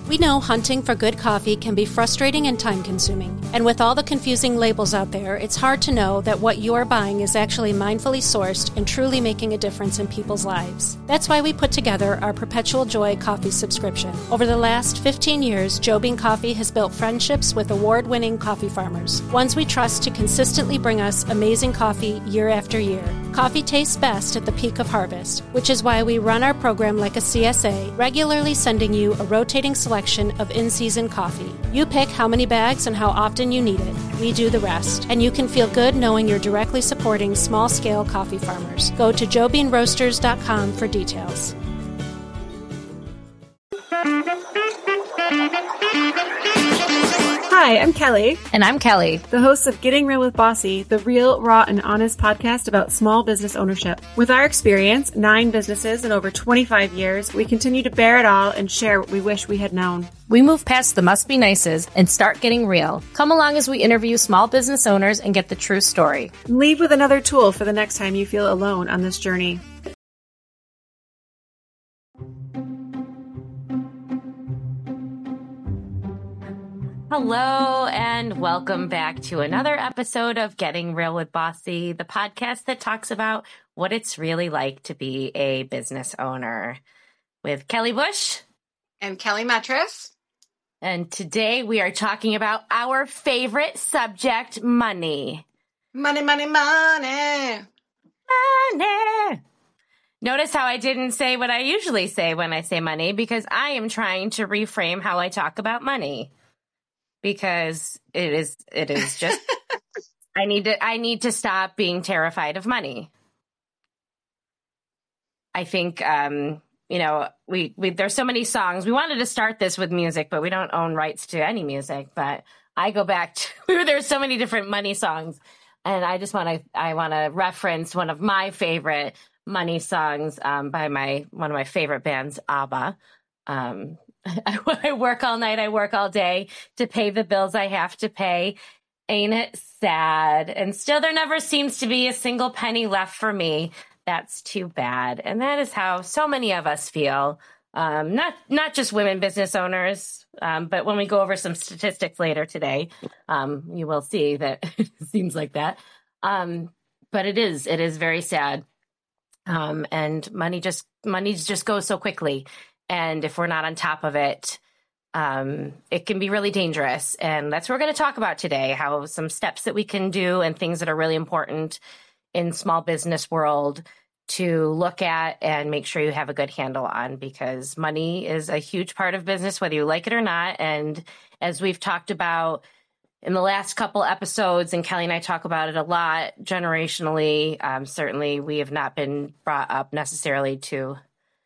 We know hunting for good coffee can be frustrating and time-consuming. And with all the confusing labels out there, it's hard to know that what you're buying is actually mindfully sourced and truly making a difference in people's lives. That's why we put together our Perpetual Joy coffee subscription. Over the last 15 years, Joe Bean Coffee has built friendships with award-winning coffee farmers, ones we trust to consistently bring us amazing coffee year after year. Coffee tastes best at the peak of harvest, which is why we run our program like a CSA, regularly sending you a rotating selection of in-season coffee. You pick how many bags and how often you need it. We do the rest. And you can feel good knowing you're directly supporting small-scale coffee farmers. Go to joebeanroasters.com for details. Hi, I'm Kelly. And I'm Kelly, the hosts of Getting Real with Bossy, the real, raw, and honest podcast about small business ownership. With our experience, 9 businesses and over 25 years, we continue to bear it all and share what we wish we had known. We move past the must be nices and start getting real. Come along as we interview small business owners and get the true story. And leave with another tool for the next time you feel alone on this journey. Hello, and welcome back to another episode of Getting Real with Bossy, the podcast that talks about what it's really like to be a business owner, with Kelly Bush and Kelly Metris. And today we are talking about our favorite subject, money. Money, money, money. Money. Notice how I didn't say what I usually say when I say money, because I am trying to reframe how I talk about money. Because it is just, I need to stop being terrified of money. I think, there's so many songs. We wanted to start this with music, but we don't own rights to any music. But I go back to, there's so many different money songs. And I want to reference one of my favorite money songs by one of my favorite bands, ABBA. I work all night, I work all day to pay the bills I have to pay. Ain't it sad? And still there never seems to be a single penny left for me. That's too bad. And that is how so many of us feel. Not just women business owners, but when we go over some statistics later today, you will see that it seems like that. But it is very sad. And money just goes so quickly. And if we're not on top of it, it can be really dangerous. And that's what we're going to talk about today, how some steps that we can do and things that are really important in small business world to look at and make sure you have a good handle on, because money is a huge part of business, whether you like it or not. And as we've talked about in the last couple episodes, and Kelly and I talk about it a lot, generationally, certainly we have not been brought up necessarily to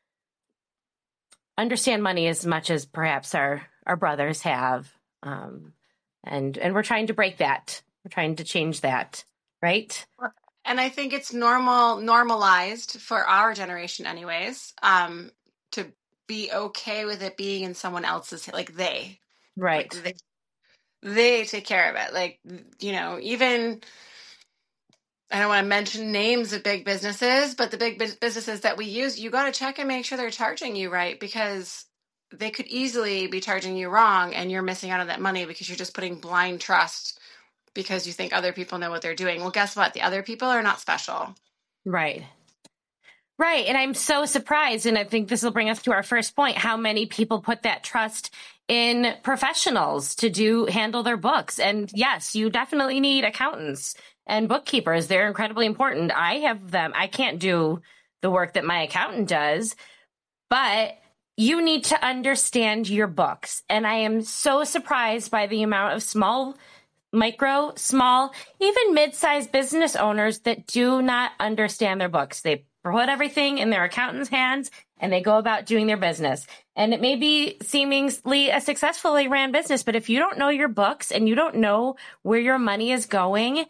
understand money as much as perhaps our brothers have. And we're trying to break that. We're trying to change that, right? And I think it's normalized for our generation anyways, to be okay with it being in someone else's, like they. Right. Like they take care of it. Like, even, I don't want to mention names of big businesses, but the big businesses that we use, you got to check and make sure they're charging you right, because they could easily be charging you wrong and you're missing out on that money because you're just putting blind trust because you think other people know what they're doing. Well, guess what? The other people are not special. Right. Right. And I'm so surprised, and I think this will bring us to our first point, how many people put that trust in professionals to handle their books. And yes, you definitely need accountants and bookkeepers. They're incredibly important. I have them. I can't do the work that my accountant does, but you need to understand your books. And I am so surprised by the amount of small, even mid-sized business owners that do not understand their books. They put everything in their accountant's hands and they go about doing their business. And it may be seemingly a successfully ran business, but if you don't know your books and you don't know where your money is going,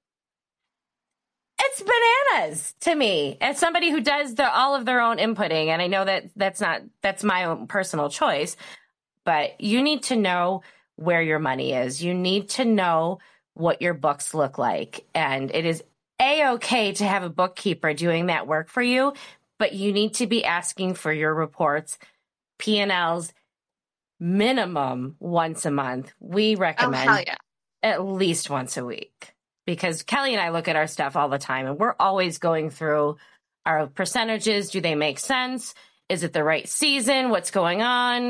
it's bananas to me as somebody who does all of their own inputting. And I know that's my own personal choice, but you need to know where your money is. You need to know what your books look like. And it is A-okay to have a bookkeeper doing that work for you, but you need to be asking for your reports, P&Ls, minimum once a month. We recommend hell yeah. at least once a week, because Kelly and I look at our stuff all the time and we're always going through our percentages. Do they make sense? Is it the right season? What's going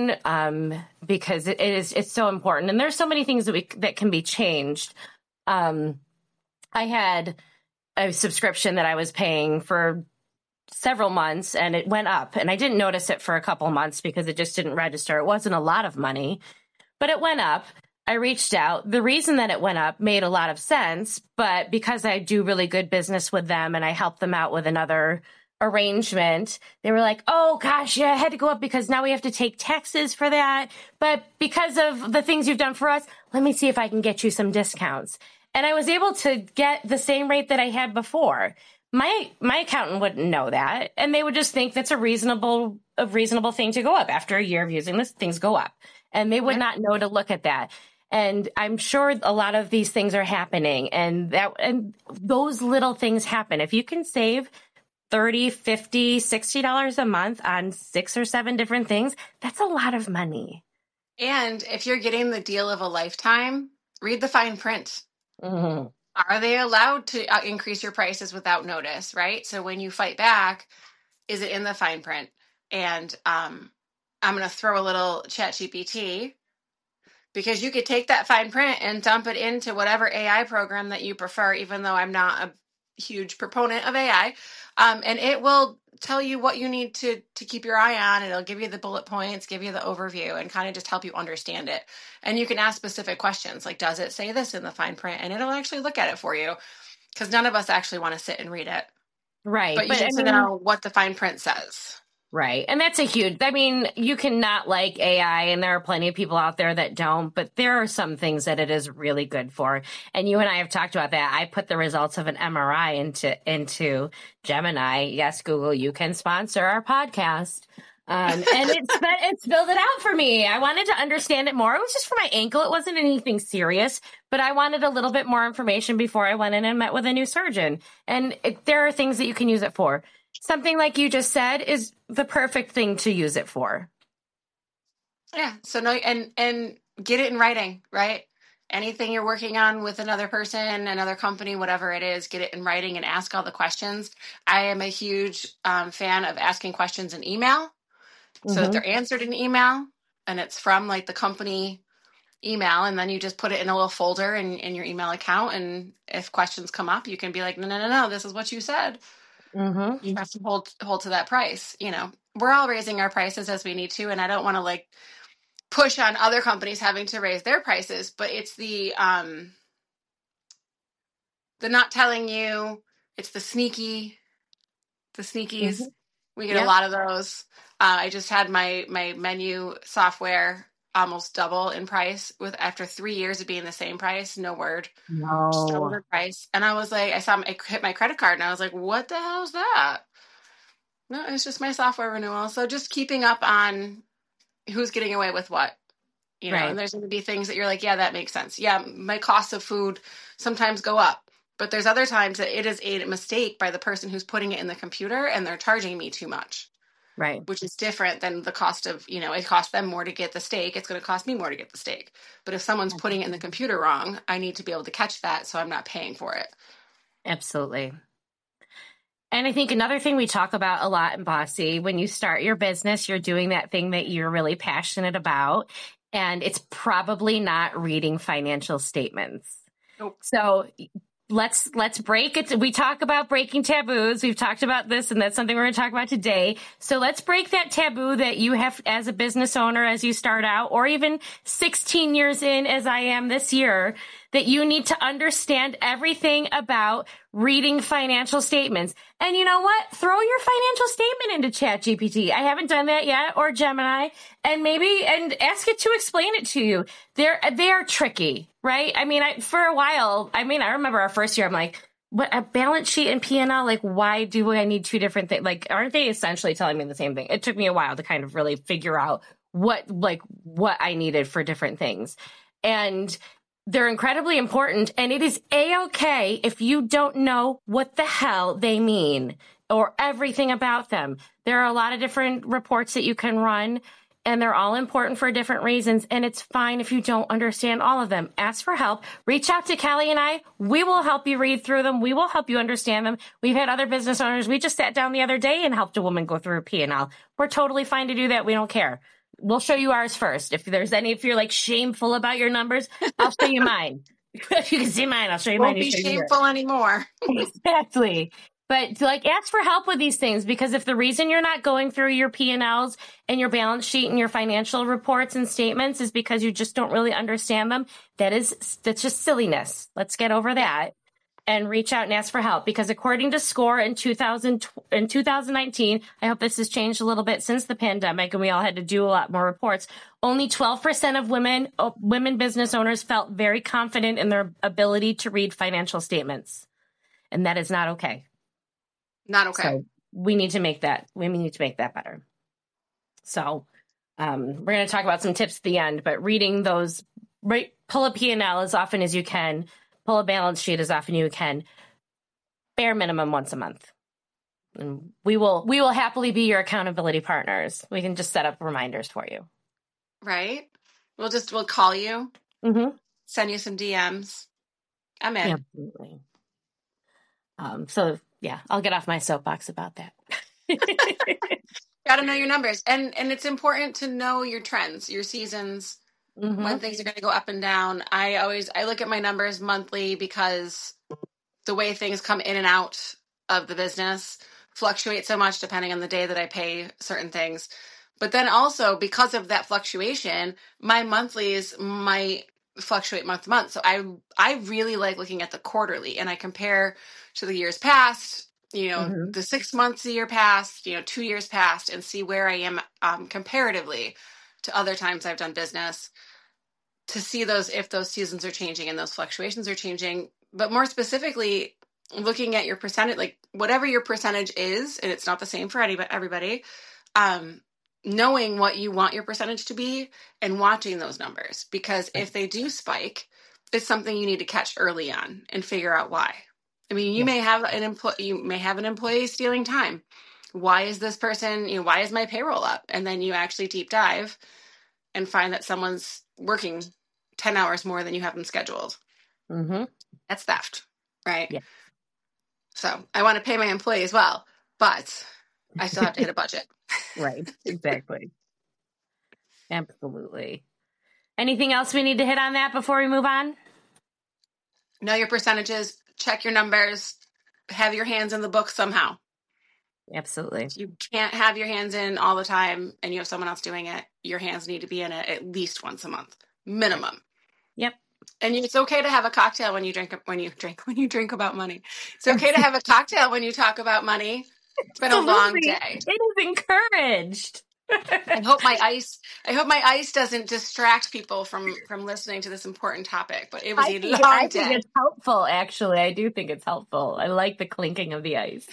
on? Because it's so important. And there's so many things that can be changed. I had a subscription that I was paying for several months and it went up, and I didn't notice it for a couple months because it just didn't register. It wasn't a lot of money, but it went up. I reached out. The reason that it went up made a lot of sense, but because I do really good business with them and I helped them out with another arrangement, they were like, oh gosh, yeah, I had to go up because now we have to take taxes for that. But because of the things you've done for us, let me see if I can get you some discounts. And I was able to get the same rate that I had before. My accountant wouldn't know that, and they would just think that's a reasonable thing to go up. After a year of using this, things go up, and they would not know to look at that. And I'm sure a lot of these things are happening, and those little things happen. If you can save $30, $50, $60 a month on 6 or 7 different things, that's a lot of money. And if you're getting the deal of a lifetime, read the fine print. Mm-hmm. Are they allowed to increase your prices without notice, right? So when you fight back, is it in the fine print? And I'm going to throw a little ChatGPT, because you could take that fine print and dump it into whatever AI program that you prefer, even though I'm not a huge proponent of AI. And it will tell you what you need to keep your eye on. It'll give you the bullet points, give you the overview, and kind of just help you understand it. And you can ask specific questions like, does it say this in the fine print? And it'll actually look at it for you, because none of us actually want to sit and read it. Right. But you need to know what the fine print says. Right. And that's you cannot like AI, and there are plenty of people out there that don't, but there are some things that it is really good for. And you and I have talked about that. I put the results of an MRI into Gemini. Yes, Google, you can sponsor our podcast. And it spelled it out for me. I wanted to understand it more. It was just for my ankle. It wasn't anything serious, but I wanted a little bit more information before I went in and met with a new surgeon. And there are things that you can use it for. Something like you just said is the perfect thing to use it for. Yeah. So no, and get it in writing, right? Anything you're working on with another person, another company, whatever it is, get it in writing and ask all the questions. I am a huge fan of asking questions in email, so that they're answered in email, and it's from like the company email, and then you just put it in a little folder in your email account. And if questions come up, you can be like, no, this is what you said. Mm-hmm. You have to hold to that price. You know, we're all raising our prices as we need to, and I don't want to like push on other companies having to raise their prices, but it's the not telling you. It's the sneakies. Mm-hmm. We get a lot of those. I just had my menu software almost double in price after 3 years of being the same price. No word. No. Just double the price. And I was like, I hit my credit card and I was like, what the hell is that? No, it's just my software renewal. So just keeping up on who's getting away with what, you know, right. And there's going to be things that you're like, yeah, that makes sense. Yeah. My costs of food sometimes go up, but there's other times that it is a mistake by the person who's putting it in the computer and they're charging me too much. Right. Which is different than the cost of, you know, it costs them more to get the steak. It's going to cost me more to get the steak. But if someone's putting it in the computer wrong, I need to be able to catch that so I'm not paying for it. Absolutely. And I think another thing we talk about a lot in Bossy, when you start your business, you're doing that thing that you're really passionate about. And it's probably not reading financial statements. Nope. So let's break it. We talk about breaking taboos. We've talked about this, and that's something we're going to talk about today. So let's break that taboo that you have as a business owner as you start out, or even 16 years in as I am this year, that you need to understand everything about reading financial statements. And you know what? Throw your financial statement into ChatGPT. I haven't done that yet, or Gemini, and ask it to explain it to you. They are tricky, right? I mean, for a while, I remember our first year, I'm like, what, a balance sheet and P&L? Like, why do I need two different things? Like, aren't they essentially telling me the same thing? It took me a while to kind of really figure out what I needed for different things. And they're incredibly important, and it is A-okay if you don't know what the hell they mean or everything about them. There are a lot of different reports that you can run, and they're all important for different reasons. And it's fine if you don't understand all of them. Ask for help. Reach out to Callie and I. We will help you read through them. We will help you understand them. We've had other business owners. We just sat down the other day and helped a woman go through a P&L. We're totally fine to do that. We don't care. We'll show you ours first. If you're like shameful about your numbers, I'll show you mine. You can see mine. I'll show you mine. Won't be shameful anymore. Exactly. But like, ask for help with these things, because if the reason you're not going through your P&Ls and your balance sheet and your financial reports and statements is because you just don't really understand them, that's just silliness. Let's get over that and reach out and ask for help. Because according to SCORE in 2019, I hope this has changed a little bit since the pandemic and we all had to do a lot more reports. Only 12% of women business owners felt very confident in their ability to read financial statements. And that is not okay. Not okay. So we need to make that better. So we're going to talk about some tips at the end, but reading those, right, pull a P&L as often as you can, pull a balance sheet as often as you can, bare minimum once a month. And we will happily be your accountability partners. We can just set up reminders for you. Right. We'll call you, send you some DMs. I'm in. Absolutely. So yeah, I'll get off my soapbox about that. Got to know your numbers. And it's important to know your trends, your seasons, when things are going to go up and down. I look at my numbers monthly because the way things come in and out of the business fluctuate so much depending on the day that I pay certain things. But then also because of that fluctuation, my monthlies might fluctuate month to month. So I really like looking at the quarterly, and I compare to the years past, the 6 months a year past, 2 years past, and see where I am comparatively to other times I've done business, to see if those seasons are changing and those fluctuations are changing. But more specifically, looking at your percentage, like whatever your percentage is, and it's not the same for everybody, knowing what you want your percentage to be and watching those numbers, because if they do spike, it's something you need to catch early on and figure out why. I mean, you may have an employee stealing time. Why is this person, why is my payroll up? And then you actually deep dive and find that someone's working 10 hours more than you have them scheduled. That's theft, right? Yeah. So I want to pay my employee as well, but I still have to hit a budget. Right. Exactly. Absolutely. Anything else we need to hit on that before we move on? Know your percentages, check your numbers, have your hands in the book somehow. Absolutely. You can't have your hands in all the time and you have someone else doing it. Your hands need to be in it at least once a month, minimum. Yep. And it's okay to have a cocktail when you drink about money. It's okay to have a cocktail when you talk about money. It's been a long day. It is encouraged. I hope my ice doesn't distract people from listening to this important topic, but it was a long day. I think it's helpful, actually. I do think it's helpful. I like the clinking of the ice.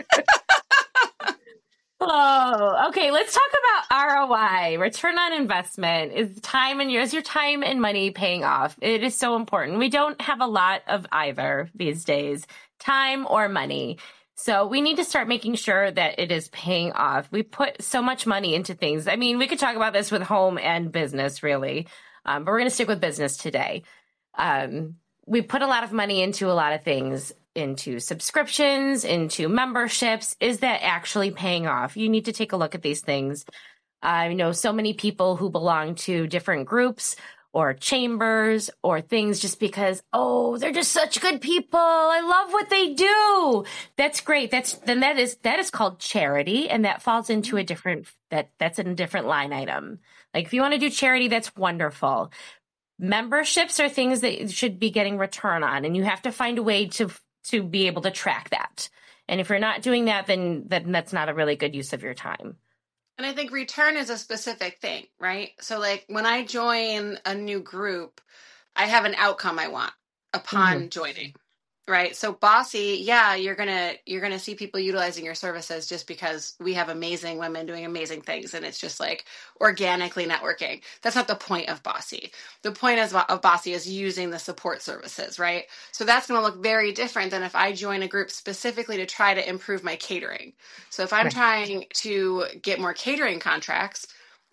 Oh, okay. Let's talk about ROI, return on investment. Is your time and money paying off? It is so important. We don't have a lot of either these days, time or money. So we need to start making sure that it is paying off. We put so much money into things. I mean, we could talk about this with home and business, really, but we're going to stick with business today. We put a lot of money into a lot of things, into subscriptions, into memberships. Is that actually paying off? You need to take a look at these things. I know so many people who belong to different groups or chambers or things just because, they're just such good people. I love what they do. That's great. That is called charity, and that falls into that's in a different line item. Like if you want to do charity, that's wonderful. Memberships are things that you should be getting return on, and you have to find a way to be able to track that. And if you're not doing that, then that's not a really good use of your time. And I think return is a specific thing, right? So like when I join a new group, I have an outcome I want upon joining, right? So Bossy, you're going to see people utilizing your services just because we have amazing women doing amazing things. And it's just like organically networking. That's not the point of Bossy. The point of Bossy is using the support services, right? So that's going to look very different than if I join a group specifically to try to improve my catering. So if I'm trying to get more catering contracts,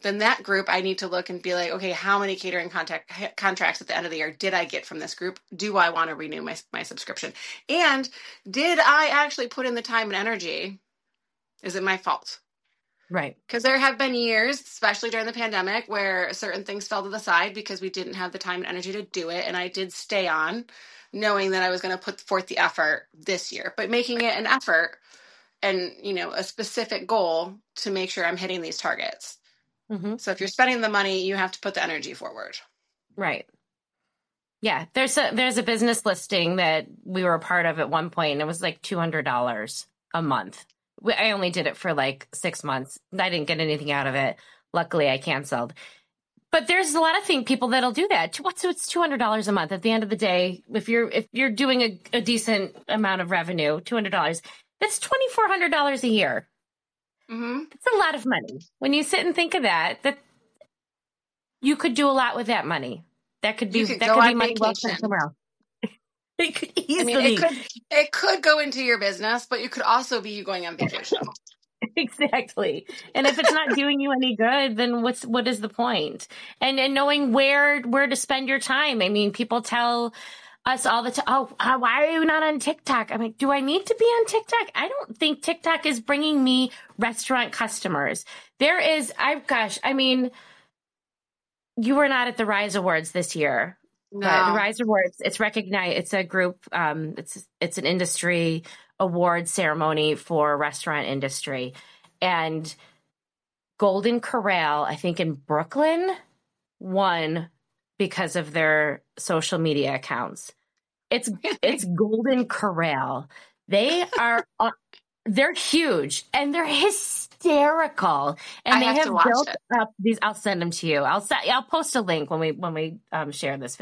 then that group, I need to look and be like, okay, how many catering contracts at the end of the year did I get from this group? Do I want to renew my subscription? And did I actually put in the time and energy? Is it my fault? Right. Because there have been years, especially during the pandemic, where certain things fell to the side because we didn't have the time and energy to do it. And I did stay on knowing that I was going to put forth the effort this year, but making it an effort and, a specific goal to make sure I'm hitting these targets. Mm-hmm. So if you're spending the money, you have to put the energy forward. Right. Yeah. There's a business listing that we were a part of at one point, and it was like $200 a month. I only did it for like 6 months. I didn't get anything out of it. Luckily, I canceled. But there's a lot of people that'll do that. It's $200 a month. At the end of the day, if you're doing a decent amount of revenue, $200, that's $2,400 a year. Mm-hmm. It's a lot of money. When you sit and think of that you could do a lot with that money. That could be money well spent somewhere else. It could easily. It could go into your business, but it could also be you going on vacation. Exactly. And if it's not doing you any good, then what is the point? And knowing where to spend your time. I mean, people tell us all the time, why are you not on TikTok? I mean, do I need to be on TikTok? I don't think TikTok is bringing me restaurant customers. You were not at the Rise Awards this year. No. But the Rise Awards, it's recognized. It's a group. It's an industry award ceremony for restaurant industry, and Golden Corral, I think in Brooklyn, won because of their social media accounts. It's Golden Corral. They are they're huge and they're hysterical, and they have built up these. I'll send them to you. I'll post a link when we share this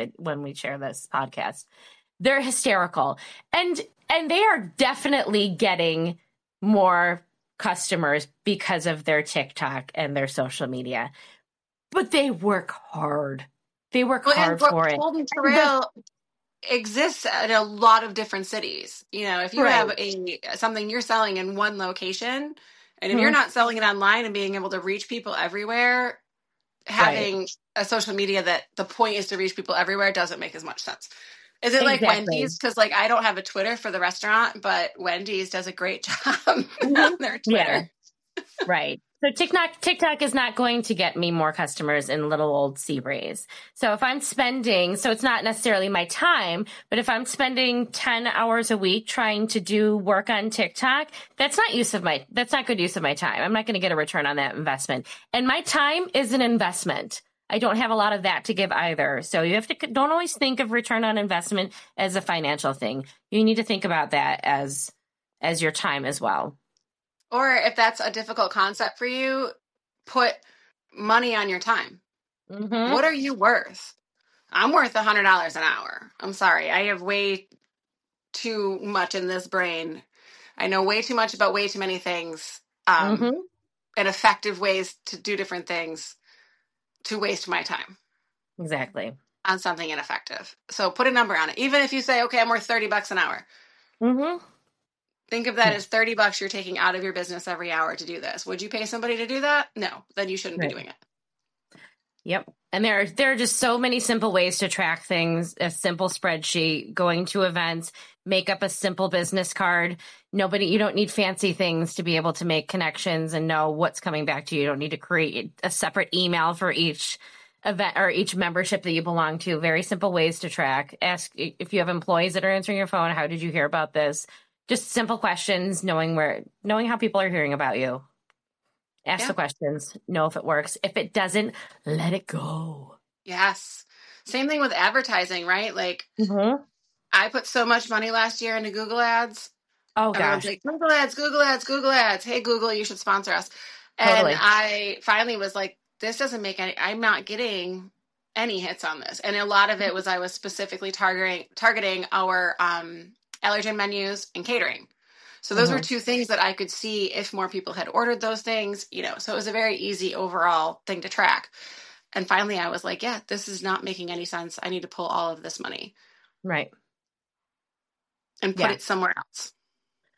podcast. They're hysterical, and they are definitely getting more customers because of their TikTok and their social media. But they work hard. They work hard for it. Golden Corral exists at a lot of different cities. If you have something you're selling in one location, and if you're not selling it online and being able to reach people everywhere, having a social media that the point is to reach people everywhere doesn't make as much sense. Is it like Wendy's? Because I don't have a Twitter for the restaurant, but Wendy's does a great job on their Twitter. Yeah. Right. So TikTok is not going to get me more customers in little old Seabreeze. So if I'm spending, so it's not necessarily my time, but if I'm spending 10 hours a week trying to do work on TikTok, that's not good use of my time. I'm not going to get a return on that investment. And my time is an investment. I don't have a lot of that to give either. So you don't always think of return on investment as a financial thing. You need to think about that as your time as well. Or if that's a difficult concept for you, put money on your time. Mm-hmm. What are you worth? I'm worth $100 an hour. I'm sorry. I have way too much in this brain. I know way too much about way too many things and effective ways to do different things to waste my time. Exactly. On something ineffective. So put a number on it. Even if you say, okay, I'm worth $30 an hour. Mm-hmm. Think of that as $30 you're taking out of your business every hour to do this. Would you pay somebody to do that? No, then you shouldn't be doing it. Yep. And there are just so many simple ways to track things. A simple spreadsheet, going to events, make up a simple business card. You don't need fancy things to be able to make connections and know what's coming back to you. You don't need to create a separate email for each event or each membership that you belong to. Very simple ways to track. Ask if you have employees that are answering your phone, how did you hear about this? Just simple questions, knowing how people are hearing about you. Ask the questions, know if it works. If it doesn't, let it go. Yes. Same thing with advertising, right? I put so much money last year into Google Ads. Oh, gosh. Like, Google Ads, Google Ads, Google Ads. Hey, Google, you should sponsor us. Totally. And I finally was like, this doesn't make I'm not getting any hits on this. And a lot of it was I was specifically targeting our allergen menus and catering. So those were two things that I could see if more people had ordered those things, so it was a very easy overall thing to track. And finally I was like, yeah, this is not making any sense. I need to pull all of this money. Right. And put it somewhere else.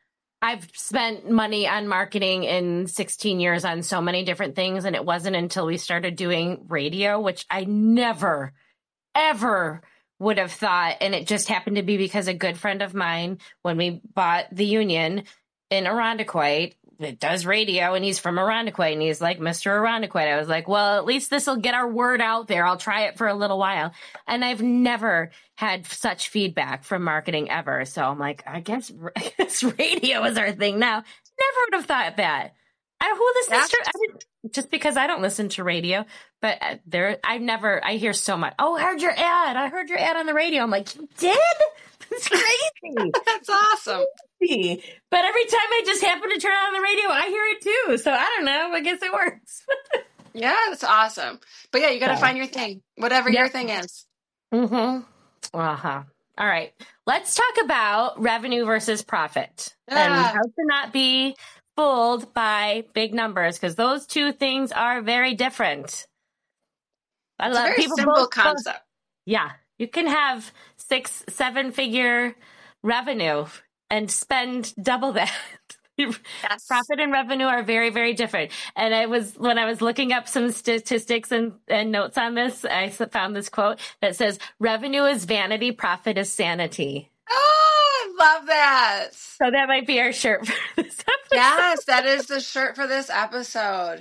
I've spent money on marketing in 16 years on so many different things. And it wasn't until we started doing radio, which I never, ever would have thought. And it just happened to be because a good friend of mine, when we bought the Union in Irondequoit, it does radio, and he's from Irondequoit, and he's like, Mr. Irondequoit. I was like, well, at least this will get our word out there. I'll try it for a little while. And I've never had such feedback from marketing ever. So I'm like, I guess radio is our thing now. Never would have thought that. Who listens to, just because I don't listen to radio, but I hear so much. Oh, I heard your ad on the radio. I'm like, you did? That's crazy. That's awesome. But every time I just happen to turn on the radio, I hear it too. So I don't know. I guess it works. Yeah, that's awesome. But yeah, you got to find your thing, whatever your thing is. Mm-hmm. Uh-huh. All right. Let's talk about revenue versus profit and how to not be fooled by big numbers, because those two things are very different. It's a very simple concept. Yeah. You can have 6-7 figure revenue and spend double that. Yes. Profit and revenue are very, very different. And when I was looking up some statistics and notes on this, I found this quote that says, revenue is vanity, profit is sanity. Oh, I love that. So that might be our shirt for this episode. Yes, that is the shirt for this episode.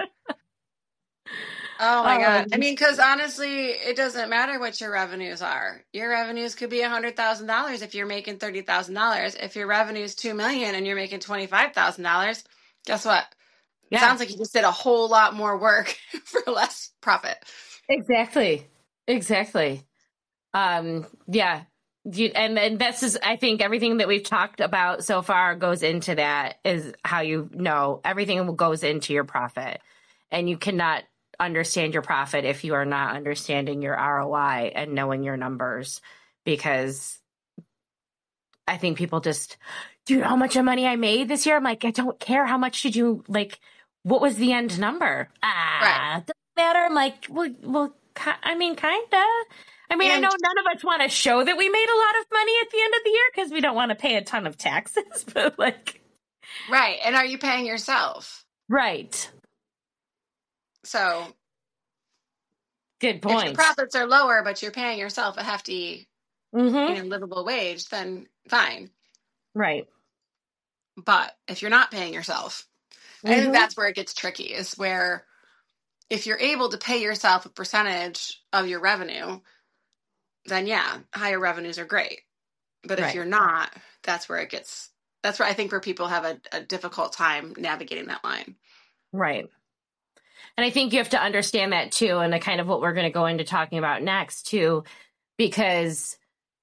Oh my God. I mean, because honestly, it doesn't matter what your revenues are. Your revenues could be $100,000 if you're making $30,000. If your revenue is $2 million and you're making $25,000, guess what? Yeah. It sounds like you just did a whole lot more work for less profit. Exactly. Yeah. And this is, I think everything that we've talked about so far goes into that, is how everything goes into your profit. And you cannot understand your profit if you are not understanding your ROI and knowing your numbers, because I think people just, do you know how much money I made this year? I'm like, I don't care. How much did you, like, what was the end number? Right. Doesn't matter. I'm like, well, I mean, kind of. I mean, I know none of us want to show that we made a lot of money at the end of the year because we don't want to pay a ton of taxes, but like. Right. And are you paying yourself? Right. So, good point. If your profits are lower, but you're paying yourself a hefty, livable wage, then fine. Right. But if you're not paying yourself, I think that's where it gets tricky, is where if you're able to pay yourself a percentage of your revenue, then yeah, higher revenues are great. But if you're not, that's where I think where people have a difficult time navigating that line. Right. And I think you have to understand that too, and the kind of what we're going to go into talking about next too, because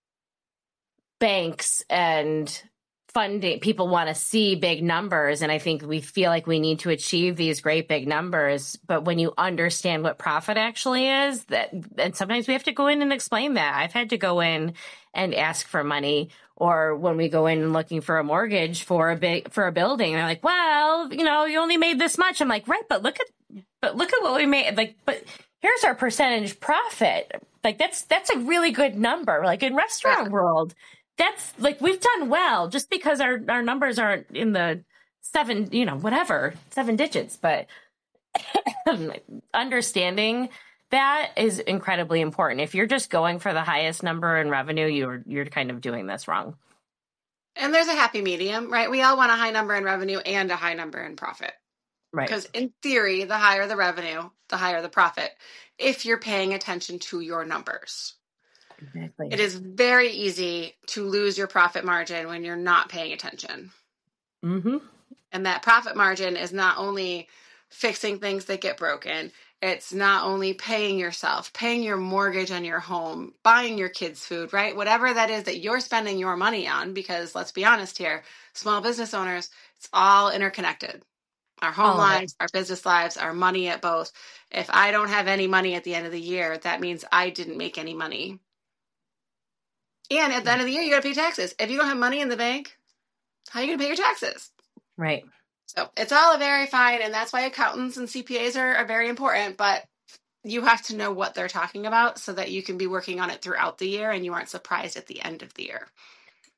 banks and funding, people want to see big numbers. And I think we feel like we need to achieve these great big numbers. But when you understand what profit actually is, and sometimes we have to go in and explain that. I've had to go in and ask for money, or when we go in and looking for a mortgage for a building, they're like, well, you only made this much. I'm like, right, but look at what we made. Like, but here's our percentage profit. Like, that's a really good number. Like in restaurant world, that's like, we've done well just because our numbers aren't in the 7 digits, but understanding that is incredibly important. If you're just going for the highest number in revenue, you're kind of doing this wrong. And there's a happy medium, right? We all want a high number in revenue and a high number in profit. Right. Because in theory, the higher the revenue, the higher the profit, if you're paying attention to your numbers. Exactly. It is very easy to lose your profit margin when you're not paying attention. Mm-hmm. And that profit margin is not only fixing things that get broken, it's not only paying yourself, paying your mortgage on your home, buying your kids food, right? Whatever that is that you're spending your money on, because let's be honest here, small business owners, it's all interconnected. Our home lives, our business lives, our money at both. If I don't have any money at the end of the year, that means I didn't make any money. And at the end of the year, you got to pay taxes. If you don't have money in the bank, how are you going to pay your taxes? Right. So it's all very fine. And that's why accountants and CPAs are very important. But you have to know what they're talking about so that you can be working on it throughout the year and you aren't surprised at the end of the year.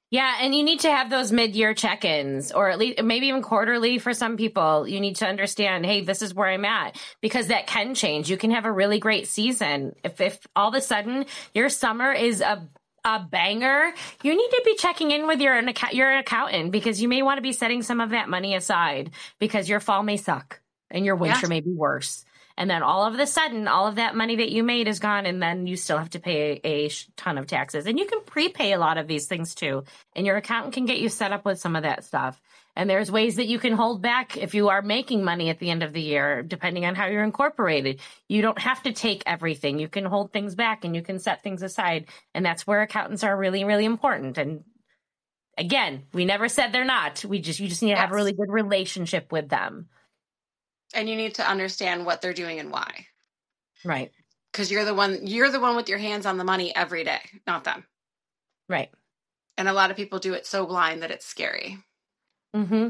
Yeah, and you need to have those mid-year check-ins, or at least maybe even quarterly for some people. You need to understand, hey, this is where I'm at, because that can change. You can have a really great season. If all of a sudden your summer is a banger, you need to be checking in with your accountant, because you may want to be setting some of that money aside because your fall may suck and your winter may be worse. And then all of a sudden, all of that money that you made is gone, and then you still have to pay a ton of taxes. And you can prepay a lot of these things too. And your accountant can get you set up with some of that stuff. And there's ways that you can hold back if you are making money at the end of the year, depending on how you're incorporated. You don't have to take everything. You can hold things back and you can set things aside. And that's where accountants are really, really important. And again, we never said they're not. You just need to have a really good relationship with them. And you need to understand what they're doing and why. Right. Because you're the one with your hands on the money every day, not them. Right. And a lot of people do it so blind that it's scary. Mm-hmm.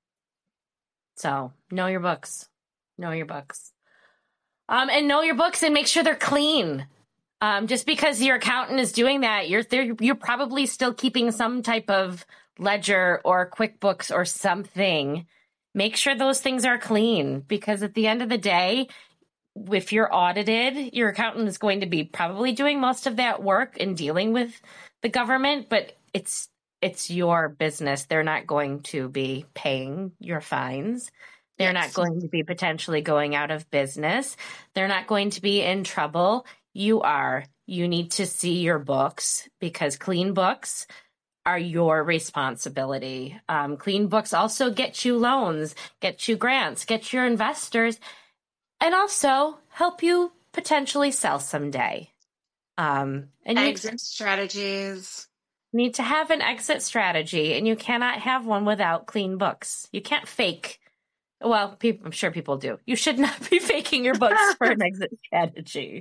So know your books. Know your books. And know your books and make sure they're clean. Just because your accountant is doing that, you're probably still keeping some type of ledger or QuickBooks or something. Make sure those things are clean, because at the end of the day, if you're audited, your accountant is going to be probably doing most of that work and dealing with the government, but it's your business. They're not going to be paying your fines. They're not going to be potentially going out of business. They're not going to be in trouble. You are. You need to see your books, because clean books are your responsibility. Clean books also get you loans, get you grants, get your investors, and also help you potentially sell someday. And exit strategies. Need to have an exit strategy, and you cannot have one without clean books. You can't fake. Well, I'm sure people do. You should not be faking your books for an exit strategy.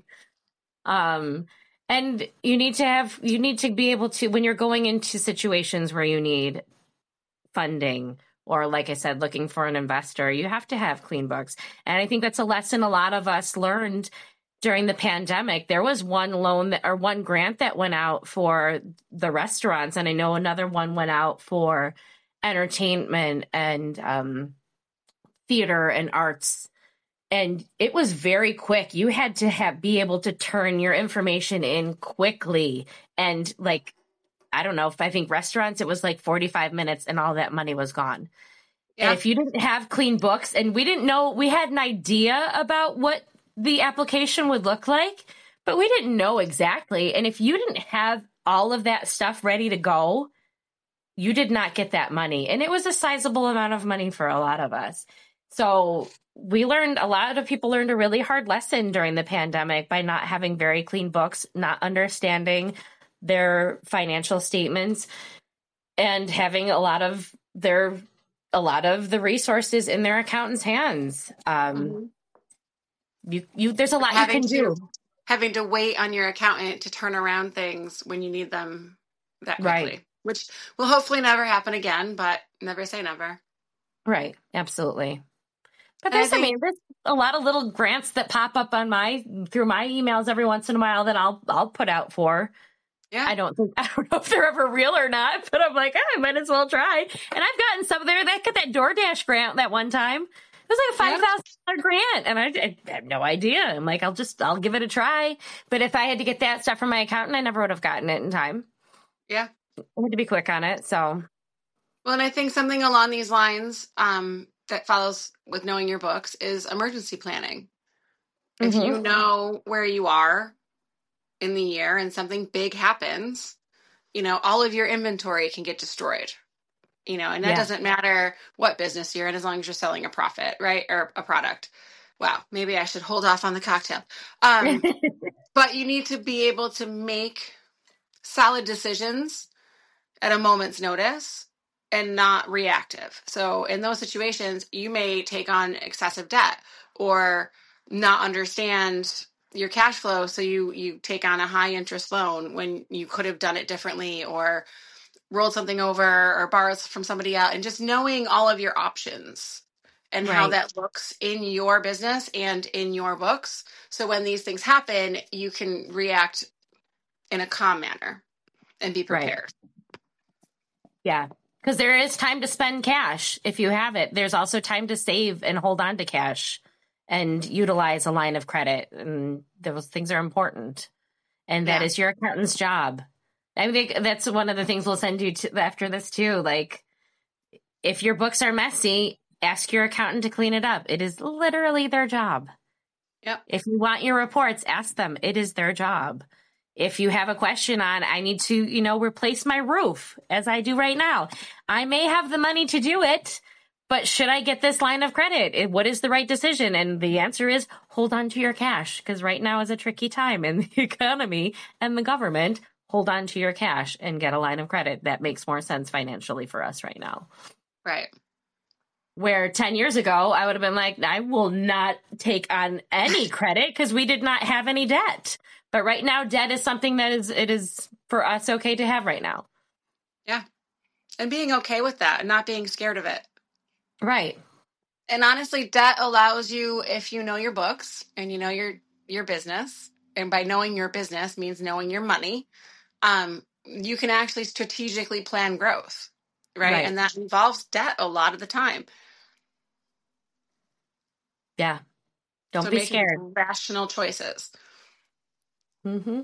And you need to be able to, when you're going into situations where you need funding, or like I said, looking for an investor, you have to have clean books. And I think that's a lesson a lot of us learned during the pandemic. There was one one grant that went out for the restaurants, and I know another one went out for entertainment and theater and arts. And it was very quick. You had to be able to turn your information in quickly. And I think restaurants, it was like 45 minutes and all that money was gone. Yeah. And if you didn't have clean books, and we didn't know, we had an idea about what the application would look like, but we didn't know exactly. And if you didn't have all of that stuff ready to go, you did not get that money. And it was a sizable amount of money for a lot of us. So a lot of people learned a really hard lesson during the pandemic by not having very clean books, not understanding their financial statements, and having a lot of the resources in their accountant's hands. There's a lot you can do. Having to wait on your accountant to turn around things when you need them that quickly, right. Which will hopefully never happen again, but never say never. Right. Absolutely. But there's a lot of little grants that pop up through my emails every once in a while that I'll put out for. Yeah. I don't know if they're ever real or not, but I'm like, I might as well try. And I've gotten some there that got that DoorDash grant that one time. It was like a $5,000 grant, and I had no idea. I'm like, I'll give it a try. But if I had to get that stuff from my accountant, I never would have gotten it in time. Yeah. I had to be quick on it. So. Well, and I think something along these lines, that follows with knowing your books is emergency planning. If you know where you are in the year and something big happens, all of your inventory can get destroyed, and that doesn't matter what business you're in, as long as you're selling a profit, right? Or a product. Wow. Maybe I should hold off on the cocktail. But you need to be able to make solid decisions at a moment's notice and not reactive. So in those situations, you may take on excessive debt or not understand your cash flow. So you take on a high interest loan when you could have done it differently, or rolled something over or borrowed from somebody else, and just knowing all of your options and how that looks in your business and in your books. So when these things happen, you can react in a calm manner and be prepared. Right. Yeah. Because there is time to spend cash if you have it. There's also time to save and hold on to cash and utilize a line of credit. And those things are important. And that is your accountant's job. I think that's one of the things we'll send you to after this too. Like, if your books are messy, ask your accountant to clean it up. It is literally their job. Yep. If you want your reports, ask them. It is their job. If you have a question on, I need to, replace my roof, as I do right now. I may have the money to do it, but should I get this line of credit? What is the right decision? And the answer is hold on to your cash, because right now is a tricky time in the economy and the government. Hold on to your cash and get a line of credit. That makes more sense financially for us right now. Right. Where 10 years ago, I would have been like, I will not take on any credit because we did not have any debt. But right now, debt is something that is for us okay to have right now. Yeah. And being okay with that and not being scared of it. Right. And honestly, debt allows you, if you know your books and you know your business, and by knowing your business means knowing your money, you can actually strategically plan growth, right? And that involves debt a lot of the time. Yeah. Don't be scared. Rational choices. Mm-hmm.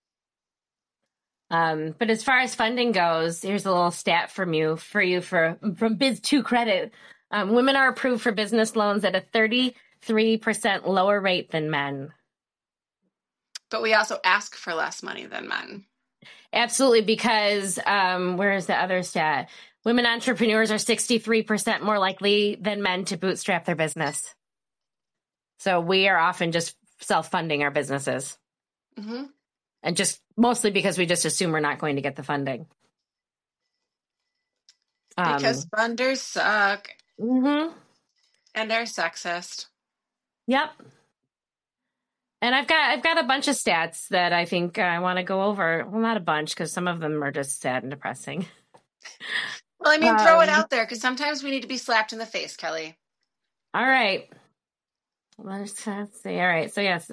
But as far as funding goes, here's a little stat from Biz2 Credit. Women are approved for business loans at a 33% lower rate than men. But we also ask for less money than men. Absolutely, because where is the other stat? Women entrepreneurs are 63% more likely than men to bootstrap their business. So we are often just self-funding our businesses. Mm-hmm. And just mostly because we just assume we're not going to get the funding. Because funders suck. Mm-hmm. And they're sexist. Yep. And I've got a bunch of stats that I think I want to go over. Well, not a bunch, because some of them are just sad and depressing. Well, I mean, throw it out there, because sometimes we need to be slapped in the face, Kelly. All right. Let's see. All right. So yes.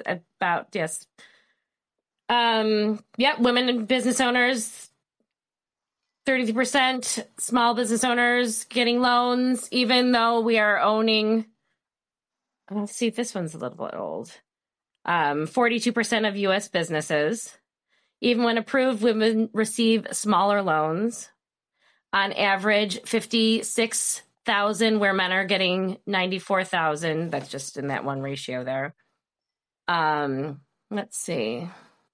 Women business owners, 33%, small business owners getting loans, even though we are owning, let's see, this one's a little bit old. 42% of U.S. businesses. Even when approved, women receive smaller loans. On average, $56,000, where men are getting $94,000. That's just in that one ratio there. Let's see.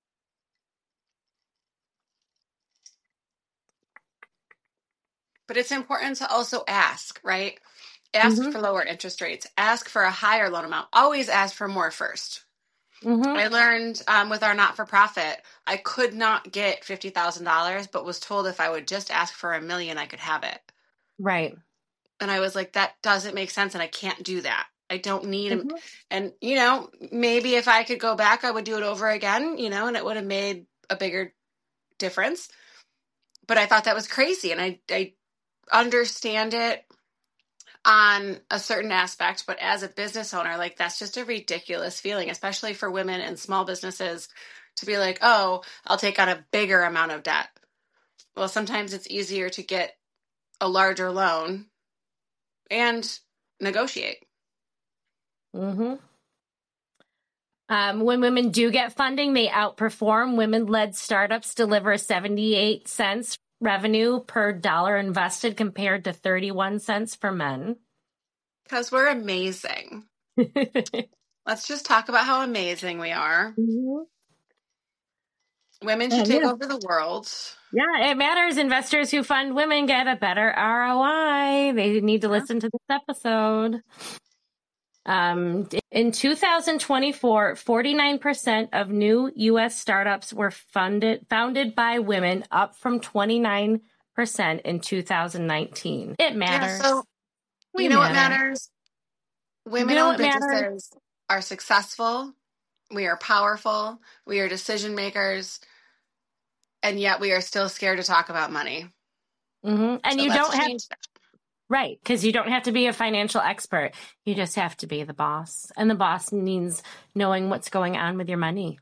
But it's important to also ask, right? Ask for lower interest rates. Ask for a higher loan amount. Always ask for more first. Mm-hmm. I learned with our not-for-profit, I could not get $50,000, but was told if I would just ask for $1 million, I could have it. Right. And I was like, that doesn't make sense, and I can't do that. I don't need and maybe if I could go back, I would do it over again, and it would have made a bigger difference. But I thought that was crazy, and I understand it on a certain aspect, but as a business owner, like, that's just a ridiculous feeling, especially for women and small businesses, to be like, oh, I'll take on a bigger amount of debt. Well, sometimes it's easier to get a larger loan and negotiate. Mm-hmm. When women do get funding, they outperform. Women-led startups deliver 78 cents revenue per dollar invested compared to 31 cents for men. Because we're amazing. Let's just talk about how amazing we are. Mm-hmm. Women should take over the world. Yeah, it matters. Investors who fund women get a better ROI. They need to listen to this episode. In 2024, 49% of new U.S. startups were founded by women, up from 29% in 2019. It matters. Yeah, so you know what matters? Women-owned businesses are successful. We are powerful. We are decision makers. And yet we are still scared to talk about money. Mm-hmm. And so you don't have that. Right, because you don't have to be a financial expert. You just have to be the boss. And the boss means knowing what's going on with your money.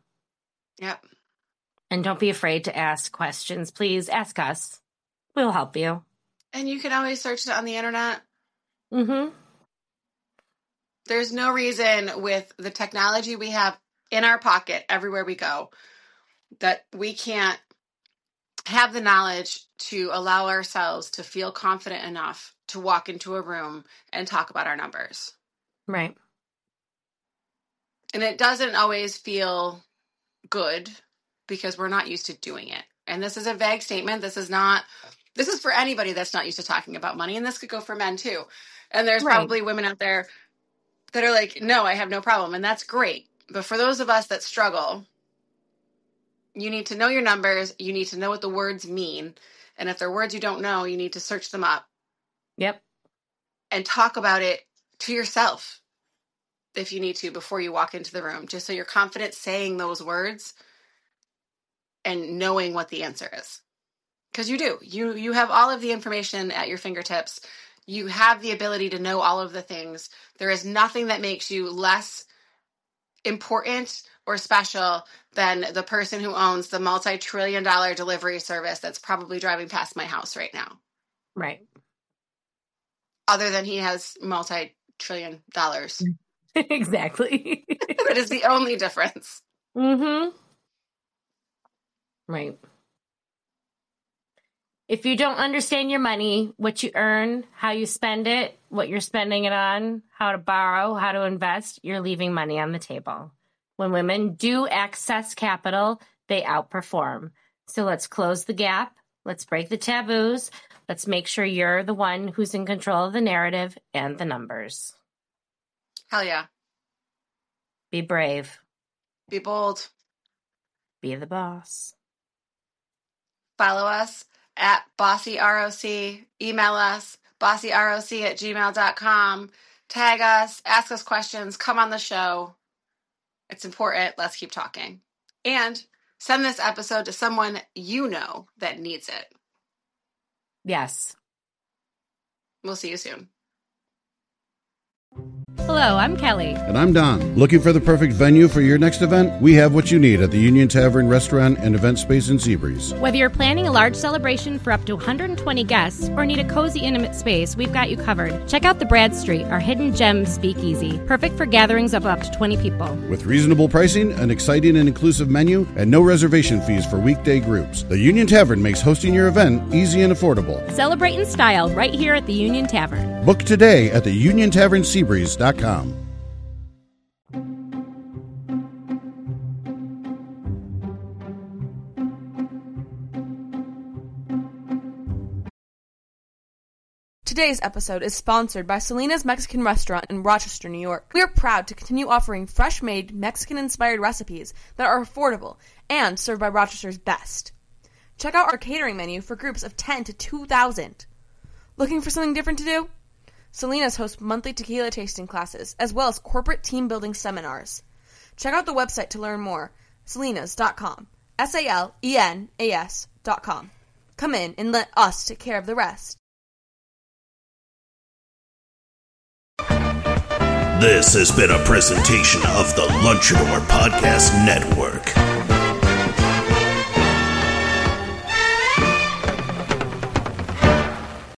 Yep. And don't be afraid to ask questions. Please ask us. We'll help you. And you can always search it on the internet. Mm-hmm. There's no reason with the technology we have in our pocket everywhere we go that we can't have the knowledge to allow ourselves to feel confident enough to walk into a room and talk about our numbers. Right. And it doesn't always feel good because we're not used to doing it. And this is a vague statement. This is for anybody that's not used to talking about money. And this could go for men too. And there's probably women out there that are like, no, I have no problem. And that's great. But for those of us that struggle, you need to know your numbers. You need to know what the words mean. And if they're words you don't know, you need to search them up. Yep. And talk about it to yourself if you need to before you walk into the room, just so you're confident saying those words and knowing what the answer is. Because you do. You have all of the information at your fingertips. You have the ability to know all of the things. There is nothing that makes you less important or special than the person who owns the multi-trillion-dollar delivery service that's probably driving past my house right now. Right. Other than he has multi-trillion dollars. Exactly. That is the only difference. Mm-hmm. Right. If you don't understand your money, what you earn, how you spend it, what you're spending it on, how to borrow, how to invest, you're leaving money on the table. When women do access capital, they outperform. So let's close the gap. Let's break the taboos. Let's make sure you're the one who's in control of the narrative and the numbers. Hell yeah. Be brave. Be bold. Be the boss. Follow us at Bossy ROC. Email us, bossyroc@gmail.com. Tag us, ask us questions, come on the show. It's important. Let's keep talking. And send this episode to someone you know that needs it. Yes. We'll see you soon. Hello, I'm Kelly. And I'm Don. Looking for the perfect venue for your next event? We have what you need at the Union Tavern Restaurant and Event Space in Seabreeze. Whether you're planning a large celebration for up to 120 guests or need a cozy, intimate space, we've got you covered. Check out the Bradstreet, our hidden gem speakeasy. Perfect for gatherings of up to 20 people. With reasonable pricing, an exciting and inclusive menu, and no reservation fees for weekday groups, the Union Tavern makes hosting your event easy and affordable. Celebrate in style right here at the Union Tavern. Book today at the UnionTavernSeabreeze.com. Today's episode is sponsored by Selena's Mexican Restaurant in Rochester, New York. We are proud to continue offering fresh-made, Mexican-inspired recipes that are affordable and served by Rochester's best. Check out our catering menu for groups of 10 to 2,000. Looking for something different to do? Selena's hosts monthly tequila tasting classes, as well as corporate team-building seminars. Check out the website to learn more, selenas.com, SALENAS.com. Come in and let us take care of the rest. This has been a presentation of the Lunchador Podcast Network.